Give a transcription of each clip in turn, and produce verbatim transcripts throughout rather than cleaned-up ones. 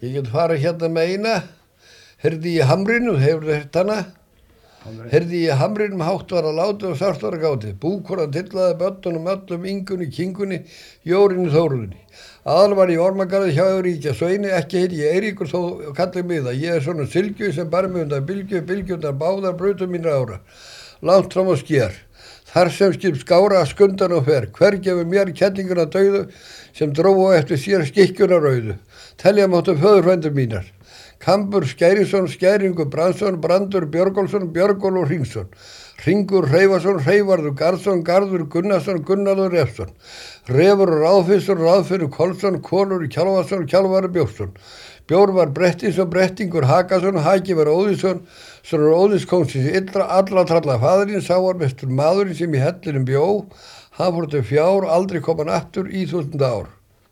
Ég get farið hérna með eina. Heyrði í hamrinu, hefur þið heyrt hana? Heyrði í hamrinum hátt var að láti og sárt var að gáti. Búkonan tillaði börnunum öllum, yngunni, kingunni, Jórinu, Þórunni. Aðal var í ormagarði hjá Euríkja Sveini, ekki heiti ég Eiríkur þó kallið mig það. Ég er svona sylgju sem bar mig undan bylgju, bylgjundar báðar brautum mínra ára. Langt fram á skér. Þar sem skip skára skundan og fer. Hver gefur mér kellinguna dauðu sem drófu eftir sér skikkjuna rauðu. Telja máttu föðurfrændur mínar. Kambur Skæringsson, Skæringur Brandsson, Brandur Björgólfsson, Björgólfur Hringsson. Hringur Hreyfarsson, Hreyvarður Garðsson, Garður Gunnarsson, Gunnarður Refsson. Refur Ráðfisson, Ráðfinnur Kolsson, Kolur Kjálfarsson, Kjálfarur Björnsson. Bjór var Brettinsson, Brettingur Hakason, Haki var Óðinsson, sonur Óðinskóngsins illra, allra tralla faðirinn, sá var mestur maðurinn sem í hellinum bjó. Hann fór til fjár, aldrei kom hann aftur í þúsund ár.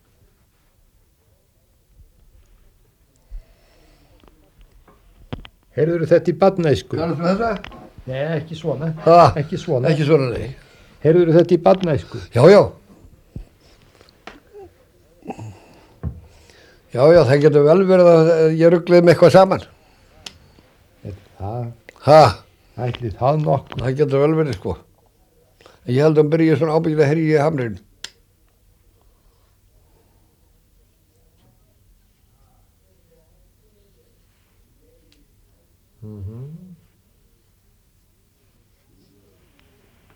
Heyrður þetta í barnæsku? Kannast með þetta? Nei, ekki svona. Ha, ekki svona. Ekki svona, nei. Heyrður þetta í barnæsku? Já, já. Já, já, það getur vel verið að ég ruglið með eitthvað saman. Það, Ha, ætli það nokkuð. það getur vel verið, sko. En ég held að hann byrja svona ábyggilega að herja í hamrin. Mhm.